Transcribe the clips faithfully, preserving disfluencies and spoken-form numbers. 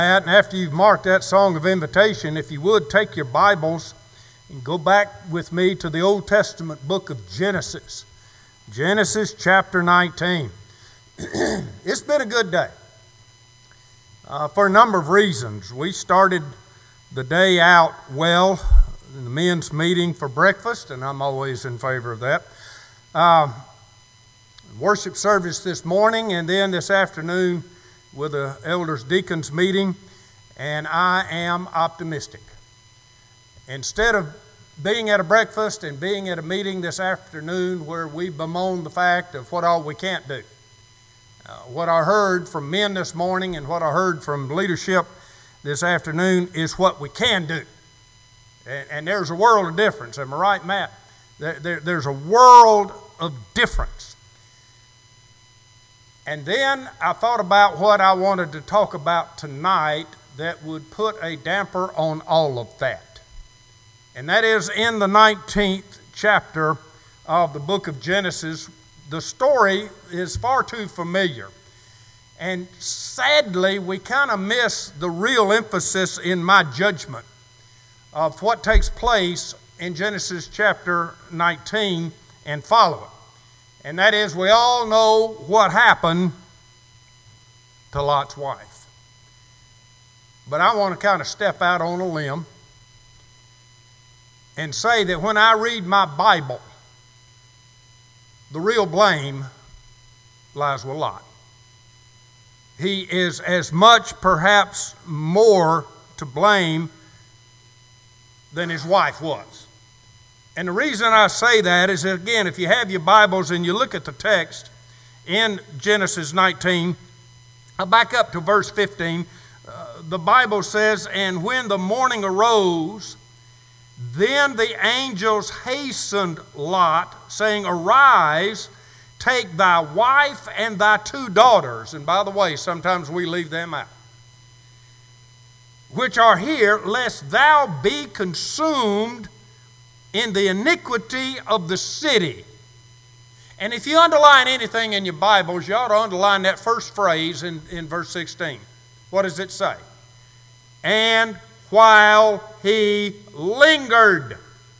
And after you've marked that song of invitation, if you would take your Bibles and go back with me to the Old Testament book of Genesis. Genesis chapter nineteen. It's been a good day uh, for a number of reasons. We started the day out well in the men's meeting for breakfast, and I'm always in favor of that. Uh, worship service this morning, and then this afternoon with the elders deacons meeting, and I am optimistic. Instead of being at a breakfast and being at a meeting this afternoon where we bemoan the fact of what all we can't do, uh, what I heard from men this morning and what I heard from leadership this afternoon is what we can do. And, and there's a world of difference. Am I right, Matt? There, there, there's a world of difference. And then I thought about what I wanted to talk about tonight that would put a damper on all of that. And that is in the nineteenth chapter of the book of Genesis. The story is far too familiar. And sadly, we kind of miss the real emphasis in my judgment of what takes place in Genesis chapter nineteen and following. And that is, we all know what happened to Lot's wife. But I want to kind of step out on a limb and say that when I read my Bible, the real blame lies with Lot. He is as much, perhaps more, to blame than his wife was. And the reason I say that is, again, if you have your Bibles and you look at the text in Genesis nineteen, I'll back up to verse fifteen. Uh, the Bible says, "And when the morning arose, then the angels hastened Lot, saying, Arise, take thy wife and thy two daughters." And by the way, sometimes we leave them out. "Which are here, lest thou be consumed in the iniquity of the city." And if you underline anything in your Bibles, you ought to underline that first phrase in, in verse sixteen. What does it say? "And while he lingered,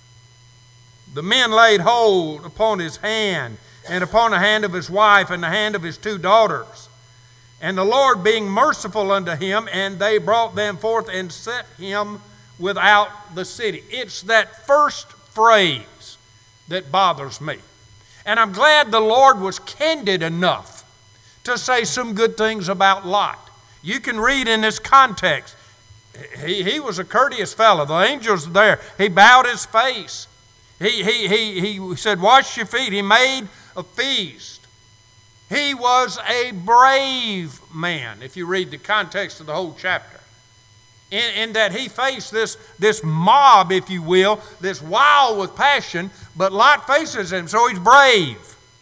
the men laid hold upon his hand, and upon the hand of his wife, and the hand of his two daughters. And the Lord being merciful unto him, and they brought them forth and set him without the city." It's that first phrase that bothers me. And I'm glad the Lord was candid enough to say some good things about Lot. You can read in this context. He, he was a courteous fellow. The angels were there. He bowed his face. He, he, he, he said, "Wash your feet." He made a feast. He was a brave man, if you read the context of the whole chapter. In, in that he faced this, this mob, if you will, this wild with passion, but Lot faces him, so he's brave.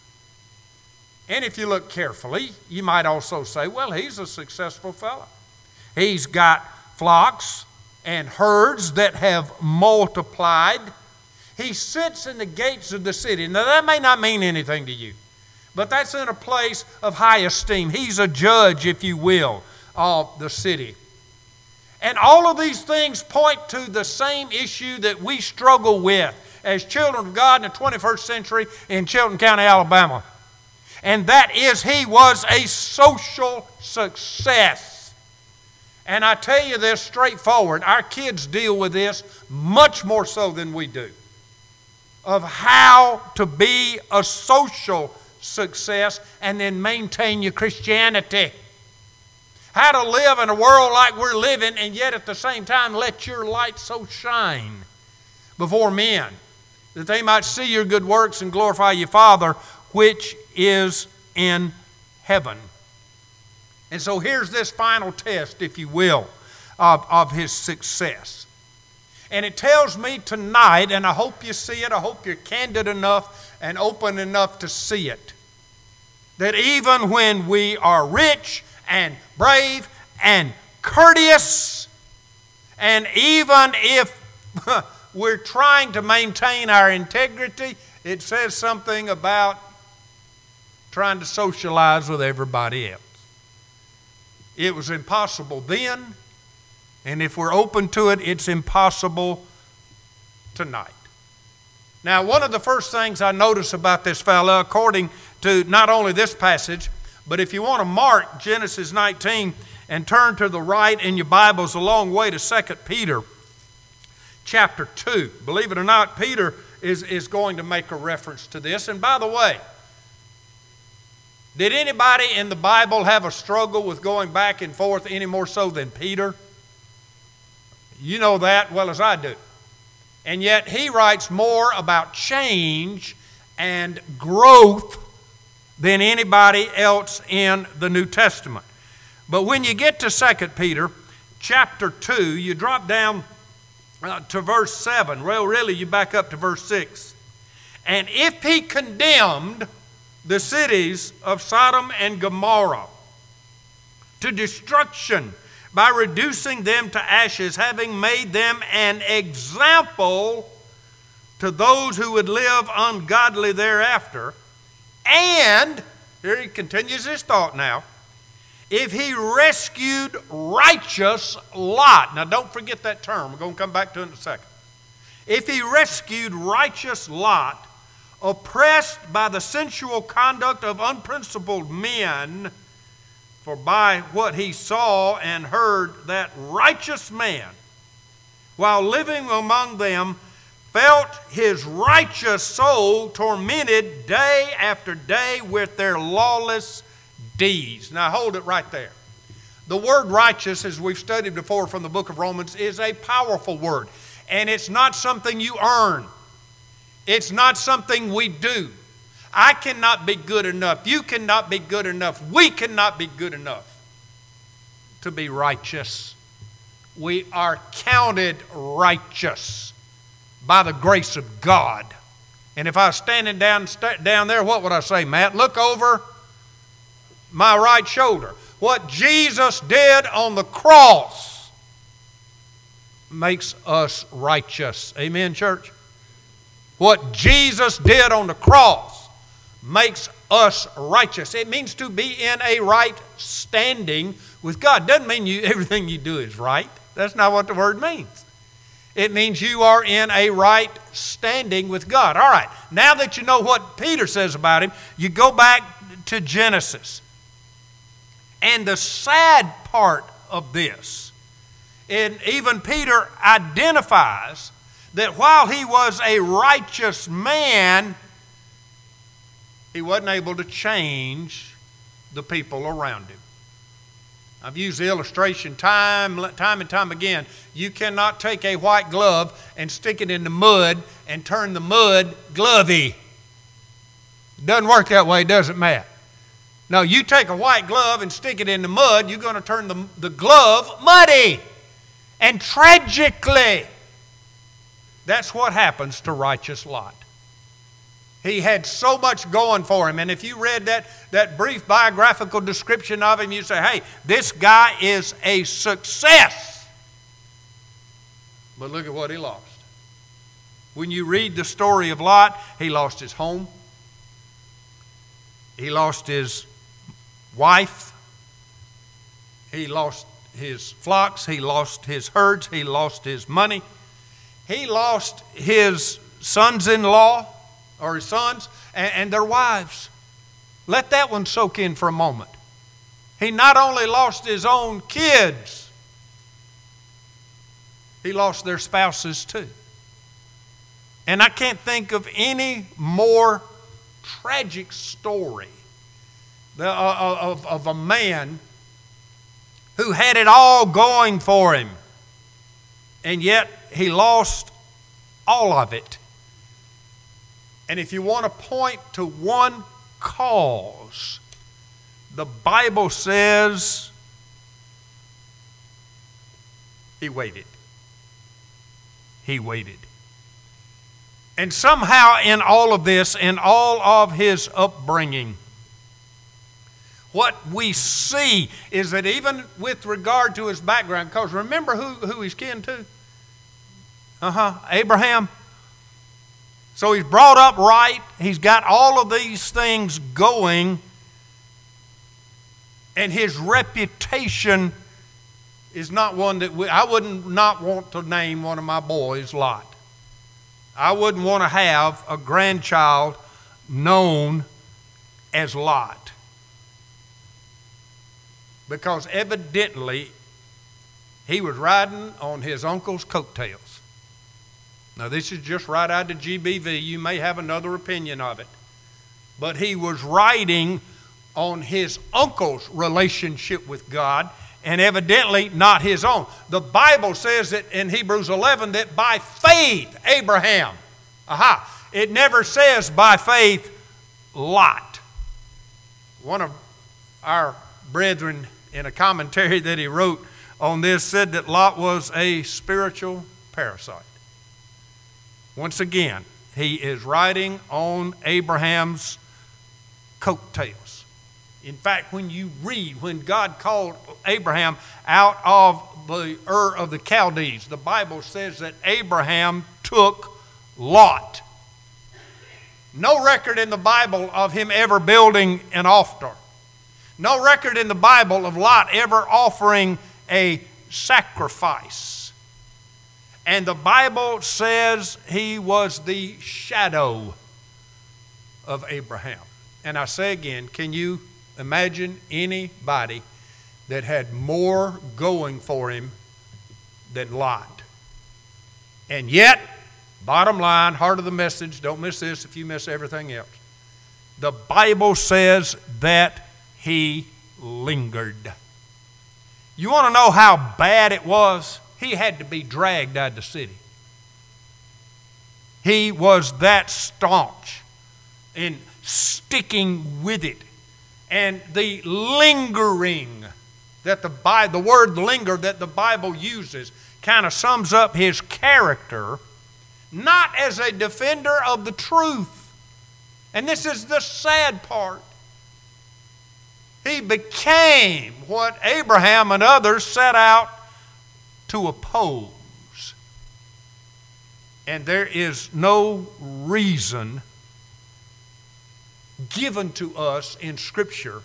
And if you look carefully, you might also say, well, he's a successful fellow. He's got flocks and herds that have multiplied. He sits in the gates of the city. Now, that may not mean anything to you, but that's in a place of high esteem. He's a judge, if you will, of the city. And all of these things point to the same issue that we struggle with as children of God in the twenty-first century in Chilton County, Alabama. And that is, he was a social success. And I tell you this straightforward, our kids deal with this much more so than we do, of how to be a social success and then maintain your Christianity. How to live in a world like we're living, and yet at the same time let your light so shine before men that they might see your good works and glorify your Father which is in heaven. And so here's this final test, if you will, of, of his success. And it tells me tonight, and I hope you see it, I hope you're candid enough and open enough to see it, that even when we are rich and brave and courteous, and even if we're trying to maintain our integrity, it says something about trying to socialize with everybody else. It was impossible then, And if we're open to it, it's impossible tonight. Now, one of the first things I notice about this fellow, according to not only this passage, but if you want to mark Genesis nineteen and turn to the right in your Bibles a long way to Second Peter chapter two. Believe it or not, Peter is, is going to make a reference to this. And by the way, did anybody in the Bible have a struggle with going back and forth any more so than Peter? You know that well as I do. And yet he writes more about change and growth than anybody else in the New Testament. But when you get to Second Peter chapter two, you drop down uh, to verse seven. Well, really, you back up to verse six. And if he condemned the cities of Sodom and Gomorrah to destruction by reducing them to ashes, having made them an example to those who would live ungodly thereafter. And, here he continues his thought now, if he rescued righteous Lot. Now don't forget that term. We're going to come back to it in a second. If he rescued righteous Lot, oppressed by the sensual conduct of unprincipled men, for by what he saw and heard, that righteous man, while living among them, felt his righteous soul tormented day after day with their lawless deeds. Now hold it right there. The word righteous, as we've studied before from the book of Romans, is a powerful word. And it's not something you earn. It's not something we do. I cannot be good enough. You cannot be good enough. We cannot be good enough to be righteous. We are counted righteous by the grace of God. And if I was standing down, st- down there, what would I say, Matt? Look over my right shoulder. What Jesus did on the cross makes us righteous. Amen, church? What Jesus did on the cross makes us righteous. It means to be in a right standing with God. Doesn't mean you everything you do is right. That's not what the word means. It means you are in a right standing with God. All right, now that you know what Peter says about him, you go back to Genesis. And the sad part of this, and even Peter identifies that while he was a righteous man, he wasn't able to change the people around him. I've used the illustration time, time and time again. You cannot take a white glove and stick it in the mud and turn the mud glovey. It doesn't work that way, does it, Matt? No, you take a white glove and stick it in the mud, you're going to turn the, the glove muddy. And tragically, that's what happens to righteous Lot. He had so much going for him. And if you read that, that brief biographical description of him, you say, hey, this guy is a success. But look at what he lost. When you read the story of Lot, he lost his home. He lost his wife. He lost his flocks. He lost his herds. He lost his money. He lost his sons-in-law, or his sons, and, and their wives. Let that one soak in for a moment. He not only lost his own kids, he lost their spouses too. And I can't think of any more tragic story of, of a man who had it all going for him, and yet he lost all of it. And if you want to point to one cause, the Bible says he waited. He waited. And somehow in all of this, in all of his upbringing, what we see is that even with regard to his background, because remember who, who he's kin to? Uh-huh, Abraham. So he's brought up right. He's got all of these things going. And his reputation is not one that we, I wouldn't not want to name one of my boys Lot. I wouldn't want to have a grandchild known as Lot. Because evidently he was riding on his uncle's coattails. Now this is just right out of G B V. You may have another opinion of it. But he was riding on his uncle's relationship with God, and evidently not his own. The Bible says that in Hebrews eleven that by faith Abraham, aha, it never says by faith Lot. One of our brethren in a commentary that he wrote on this said that Lot was a spiritual parasite. Once again, he is riding on Abraham's coattails. In fact, when you read, when God called Abraham out of the Ur of the Chaldees, the Bible says that Abraham took Lot. No record in the Bible of him ever building an altar. No record in the Bible of Lot ever offering a sacrifice. And the Bible says he was the shadow of Abraham. And I say again, can you imagine anybody that had more going for him than Lot? And yet, bottom line, heart of the message, don't miss this if you miss everything else. The Bible says that he lingered. You want to know how bad it was? He had to be dragged out of the city. He was that staunch in sticking with it. And the lingering that the Bible, the word linger that the Bible uses kind of sums up his character, not as a defender of the truth. And this is the sad part. He became what Abraham and others set out to oppose. And there is no reason given to us in Scripture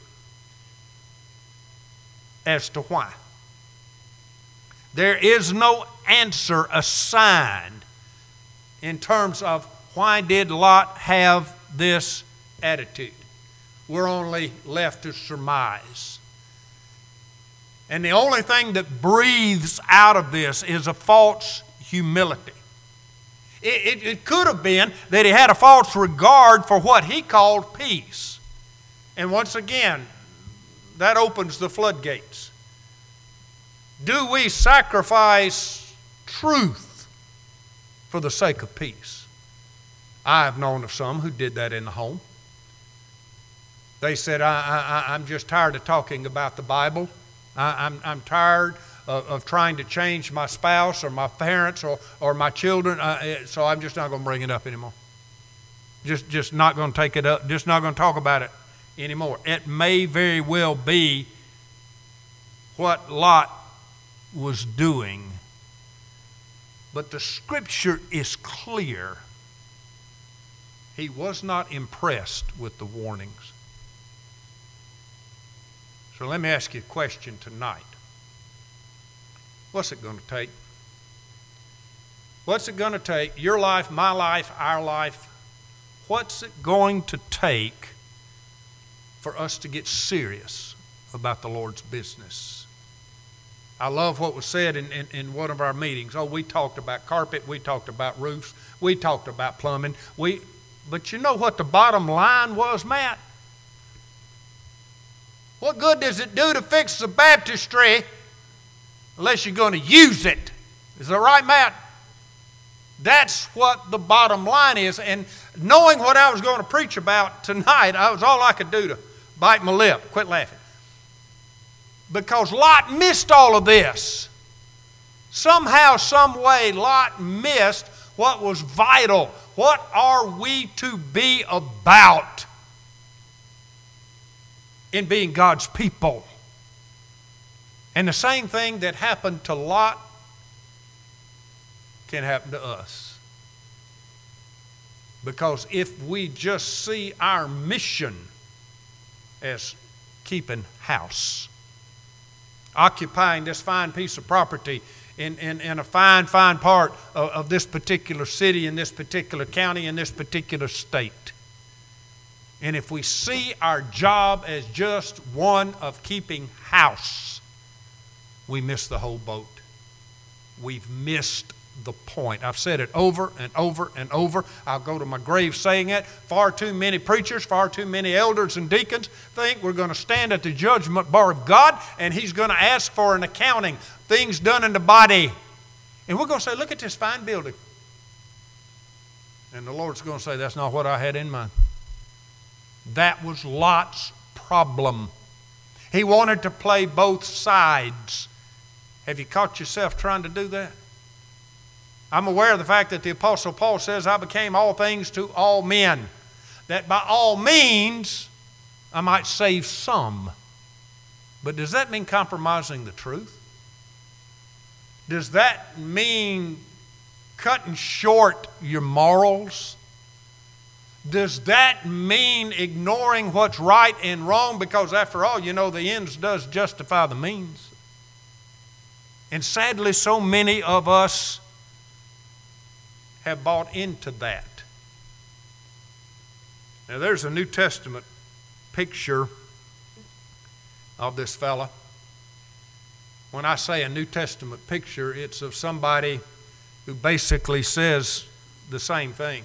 as to why. There is no answer assigned in terms of why did Lot have this attitude. We're only left to surmise. And the only thing that breathes out of this is a false humility. It, it, it could have been that he had a false regard for what he called peace. And once again, that opens the floodgates. Do we sacrifice truth for the sake of peace? I have known of some who did that in the home. They said, I, I, I'm just tired of talking about the Bible. I, I'm, I'm tired of, of trying to change my spouse or my parents or, or my children, uh, so I'm just not going to bring it up anymore. Just, just not going to take it up, just not going to talk about it anymore. It may very well be what Lot was doing, but the Scripture is clear. He was not impressed with the warnings. So let me ask you a question tonight. What's it going to take? What's it going to take? Your life, my life, our life. What's it going to take for us to get serious about the Lord's business? I love what was said in, in, in one of our meetings. Oh, we talked about carpet. We talked about roofs. We talked about plumbing. We, but you know what the bottom line was, Matt? What good does it do to fix the baptistry unless you're going to use it? Is that right, Matt? That's what the bottom line is. And knowing what I was going to preach about tonight, I was all I could do to bite my lip. Quit laughing. Because Lot missed all of this. Somehow, some way, Lot missed what was vital. What are we to be about in being God's people? And the same thing that happened to Lot can happen to us. Because if we just see our mission as keeping house, occupying this fine piece of property in, in, in a fine, fine part of, of this particular city, in this particular county, in this particular state. And if we see our job as just one of keeping house, we miss the whole boat. We've missed the point. I've said it over and over and over. I'll go to my grave saying it. Far too many preachers, far too many elders and deacons think we're going to stand at the judgment bar of God and He's going to ask for an accounting, things done in the body. And we're going to say, look at this fine building. And the Lord's going to say, that's not what I had in mind. That was Lot's problem. He wanted to play both sides. Have you caught yourself trying to do that? I'm aware of the fact that the Apostle Paul says, I became all things to all men, that by all means I might save some. But does that mean compromising the truth? Does that mean cutting short your morals? Does that mean ignoring what's right and wrong? Because after all, you know, the ends does justify the means. And sadly, so many of us have bought into that. Now, there's a New Testament picture of this fella. When I say a New Testament picture, it's of somebody who basically says the same thing.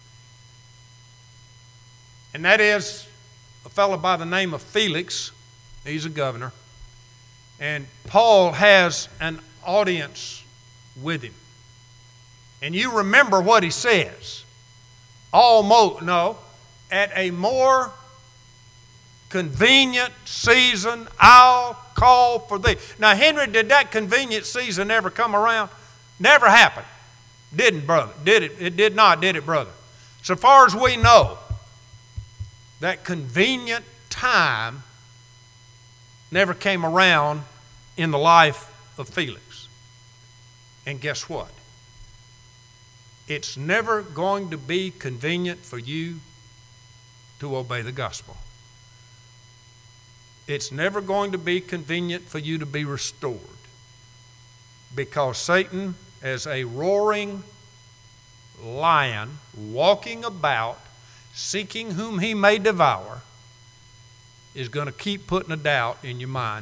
And that is a fellow by the name of Felix. He's a governor. And Paul has an audience with him. And you remember what he says. Almost, no, at a more convenient season, I'll call for thee. Now, Henry, did that convenient season ever come around? Never happened. Didn't, brother. Did it? It did not, did it, brother? So far as we know, that convenient time never came around in the life of Felix. And guess what? It's never going to be convenient for you to obey the gospel. It's never going to be convenient for you to be restored. Because Satan, as a roaring lion, walking about, seeking whom he may devour, is going to keep putting a doubt in your mind.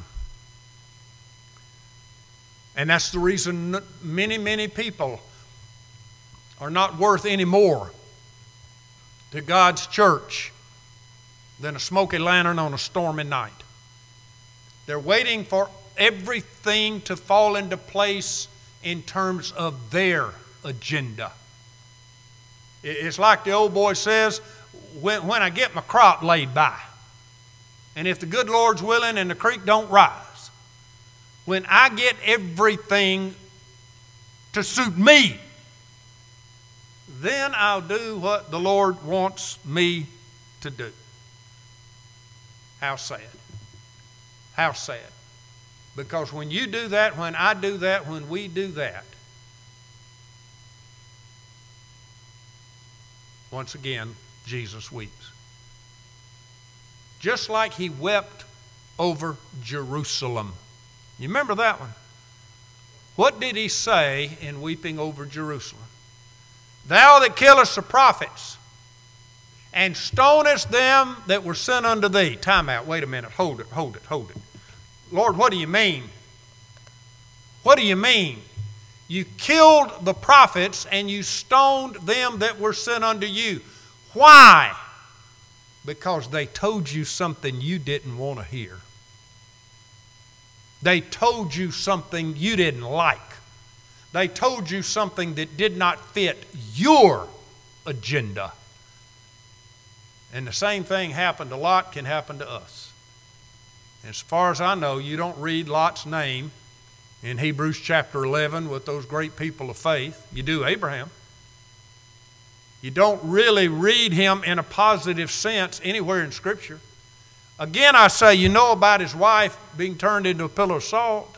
And that's the reason many, many people are not worth any more to God's church than a smoky lantern on a stormy night. They're waiting for everything to fall into place in terms of their agenda. It's like the old boy says, when, when I get my crop laid by, and if the good Lord's willing and the creek don't rise, when I get everything to suit me, then I'll do what the Lord wants me to do. How sad. How sad. Because when you do that, when I do that, when we do that, once again, Jesus weeps. Just like he wept over Jerusalem. You remember that one? What did he say in weeping over Jerusalem? Thou that killest the prophets and stonest them that were sent unto thee. Time out. Wait a minute. Hold it, hold it, hold it. Lord, what do you mean? What do you mean? You killed the prophets and you stoned them that were sent unto you. Why? Because they told you something you didn't want to hear. They told you something you didn't like. They told you something that did not fit your agenda. And the same thing happened to Lot can happen to us. As far as I know, you don't read Lot's name in Hebrews chapter eleven with those great people of faith. You do Abraham. You don't really read him in a positive sense anywhere in Scripture. Again, I say, you know about his wife being turned into a pillar of salt.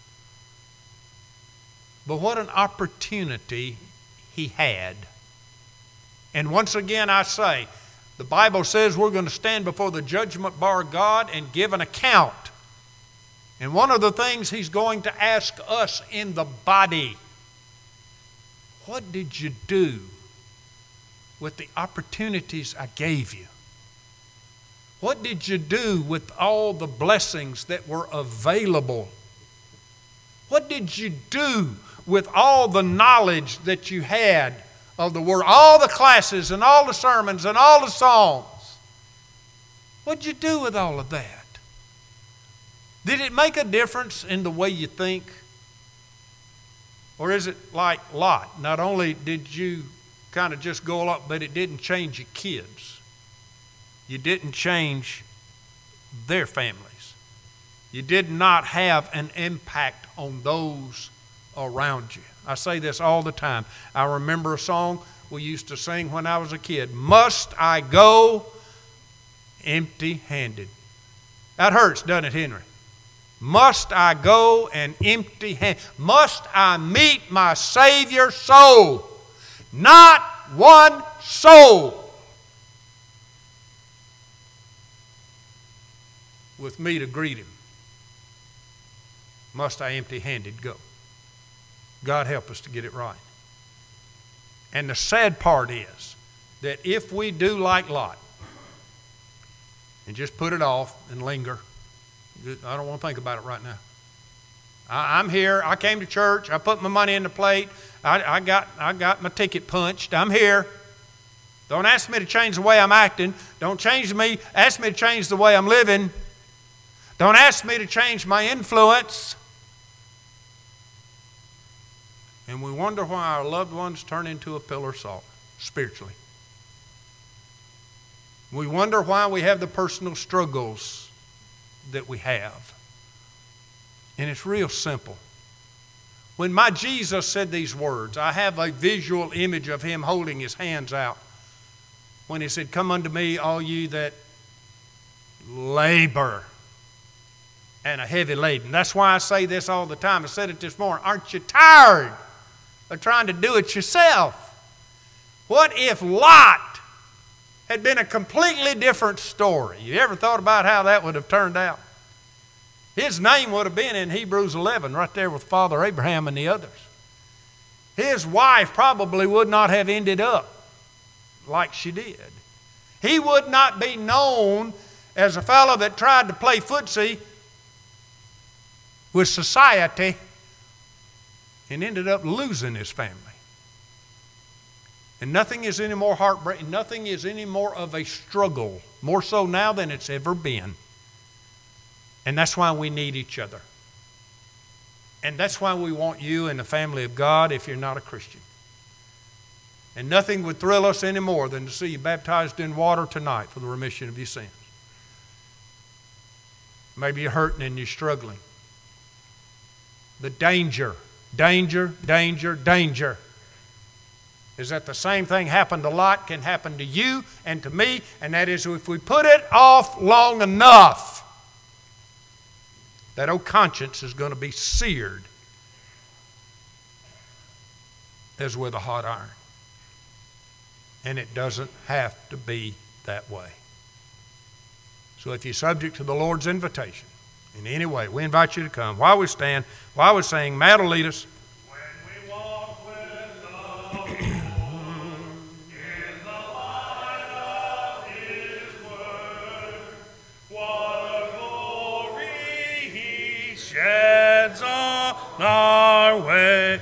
But what an opportunity he had. And once again, I say, the Bible says we're going to stand before the judgment bar of God and give an account And one of the things He's going to ask us in the body, what did you do with the opportunities I gave you? What did you do with all the blessings that were available? What did you do with all the knowledge that you had of the Word, all the classes and all the sermons and all the songs? What did you do with all of that? Did it make a difference in the way you think? Or is it like Lot? Not only did you kind of just go up, but it didn't change your kids. You didn't change their families. You did not have an impact on those around you. I say this all the time. I remember a song we used to sing when I was a kid. Must I go empty-handed? That hurts, doesn't it, Henry? Must I go an empty-handed? Must I meet my Savior so? Not one soul with me to greet Him. Must I empty-handed go? God help us to get it right. And the sad part is that if we do like Lot and just put it off and linger, I don't want to think about it right now. I, I'm here. I came to church. I put my money in the plate. I, I got I got my ticket punched. I'm here. Don't ask me to change the way I'm acting. Don't change me. Ask me to change the way I'm living. Don't ask me to change my influence. And we wonder why our loved ones turn into a pillar of salt spiritually. We wonder why we have the personal struggles that we have. And it's real simple. When my Jesus said these words, I have a visual image of Him holding His hands out. When He said, come unto me, all you that labor and are heavy laden. That's why I say this all the time. I said it this morning. Aren't you tired of trying to do it yourself? What if Lot had been a completely different story? You ever thought about how that would have turned out? His name would have been in Hebrews eleven, right there with Father Abraham and the others. His wife probably would not have ended up like she did. He would not be known as a fellow that tried to play footsie with society and ended up losing his family. And nothing is any more heartbreaking, nothing is any more of a struggle, more so now than it's ever been. And that's why we need each other. And that's why we want you in the family of God if you're not a Christian. And nothing would thrill us any more than to see you baptized in water tonight for the remission of your sins. Maybe you're hurting and you're struggling. The danger, danger, danger, danger is that the same thing happened to Lot can happen to you and to me, and that is if we put it off long enough, that old conscience is going to be seared as with a hot iron. And it doesn't have to be that way. So if you're subject to the Lord's invitation in any way, we invite you to come. While we stand, while we sing, Matt will lead us. When we walk with the Lord in the light of His word, what a glory He sheds on our way.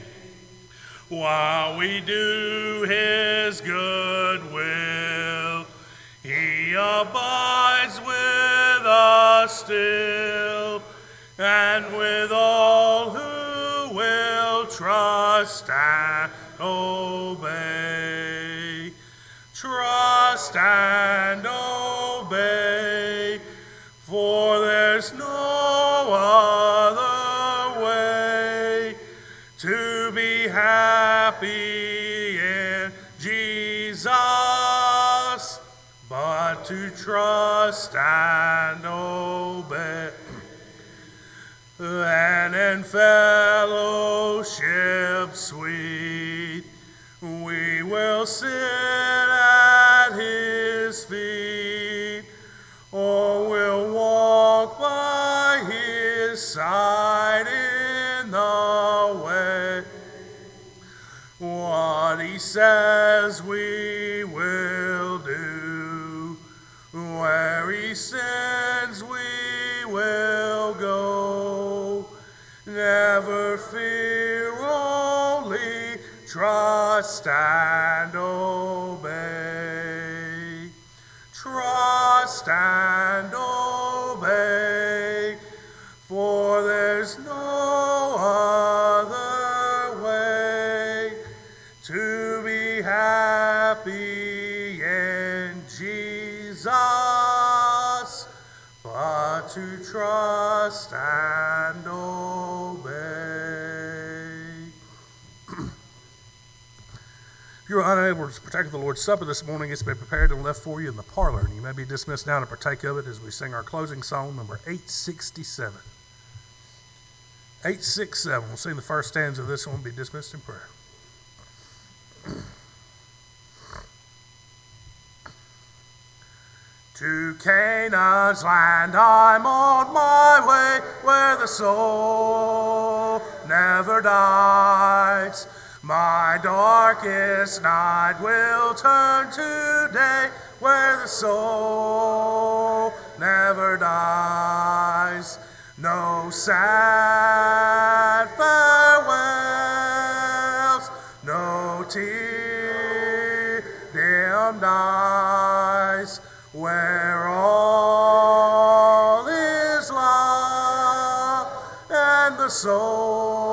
While we do His good will, He abides with us still, and with all who will trust and obey. Trust and obey, for there's no other way to be happy in Jesus, but to trust and obey. And in fellowship sweet, we will sit at His feet, or we'll walk by His his side in the way. What he says we will do. Where he sends we will go. Never fear, only trust and obey. Trust and obey, for there's no other way to be happy in Jesus but to trust and obey. If you're unable to partake of the Lord's Supper this morning, it's been prepared and left for you in the parlor, and you may be dismissed now to partake of it as we sing our closing song, number eight sixty-seven. eight sixty-seven. We'll sing the first stanza of this one and be dismissed in prayer. To Canaan's land I'm on my way, where the soul never dies. My darkest night will turn to day, where the soul never dies. No sad farewells, no tear dimmed eyes, where all is love and the soul